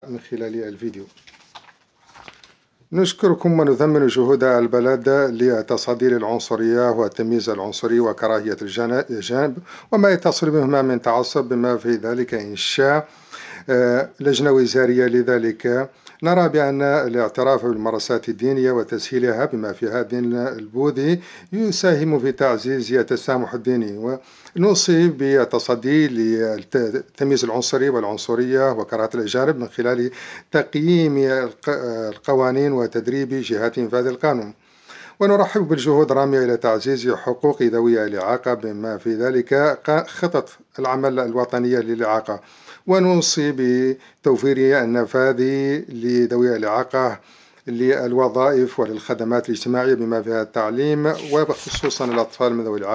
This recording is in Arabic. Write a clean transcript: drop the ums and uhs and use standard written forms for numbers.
من خلال الفيديو. نشكركم ونثمن جهود البلد لتصدي للعنصرية والتمييز العنصري وكراهية الجانب وما يتصل بهما من تعصب، بما في ذلك إنشاء لجنة وزارية لذلك. نرى بأن الاعتراف بالممارسات الدينية وتسهيلها بما فيها الدين البوذي يساهم في تعزيز التسامح الديني، ونوصي بالتصدي للتمييز العنصري والعنصرية وكراهية الأجانب من خلال تقييم القوانين وتدريب جهات إنفاذ القانون. ونرحب بالجهود الرامية إلى تعزيز حقوق ذوي الإعاقة بما في ذلك خطط العمل الوطنية للإعاقة، ونوصي بتوفير النفاذ لذوي الإعاقة للوظائف وللخدمات الاجتماعية بما فيها التعليم، وخصوصا الأطفال من ذوي الإعاقة.